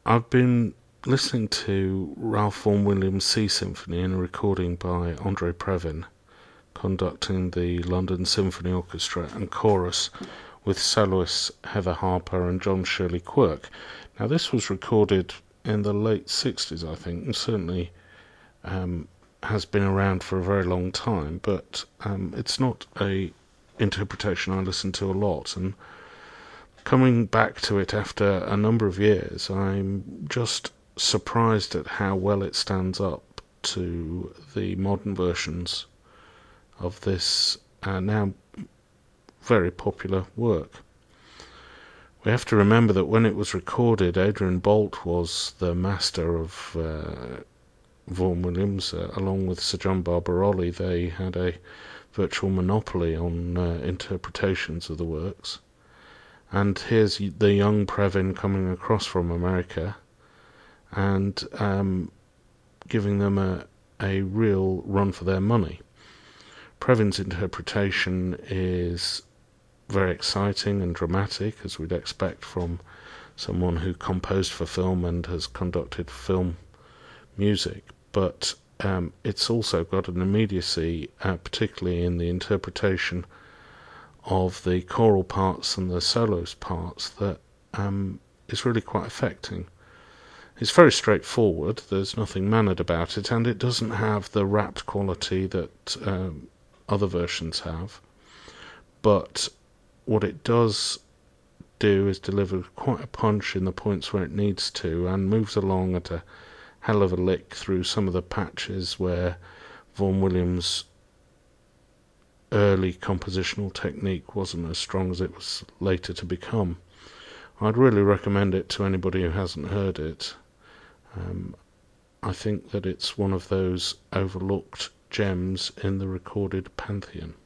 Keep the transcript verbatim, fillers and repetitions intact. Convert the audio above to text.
I've been listening to Ralph Vaughan Williams' Sea Symphony in a recording by Andre Previn, conducting the London Symphony Orchestra and chorus with soloists Heather Harper and John Shirley Quirk. Now, this was recorded in the late sixties, I think, and certainly um, has been around for a very long time, but um, it's not a interpretation I listen to a lot, and coming back to it after a number of years, I'm just surprised at how well it stands up to the modern versions of this uh, now very popular work. We have to remember that when it was recorded, Adrian Boult was the master of uh, Vaughan Williams, uh, along with Sir John Barbarolli. They had a virtual monopoly on uh, interpretations of the works. And here's the young Previn coming across from America and um, giving them a, a real run for their money. Previn's interpretation is very exciting and dramatic, as we'd expect from someone who composed for film and has conducted film music, but um, it's also got an immediacy, uh, particularly in the interpretation of the choral parts and the soloist parts, that um, is really quite affecting. It's very straightforward, there's nothing mannered about it, and it doesn't have the rapt quality that um, other versions have, but what it does do is deliver quite a punch in the points where it needs to, and moves along at a hell of a lick through some of the patches where Vaughan Williams' early compositional technique wasn't as strong as it was later to become. I'd really recommend it to anybody who hasn't heard it. Um, I think that it's one of those overlooked gems in the recorded pantheon.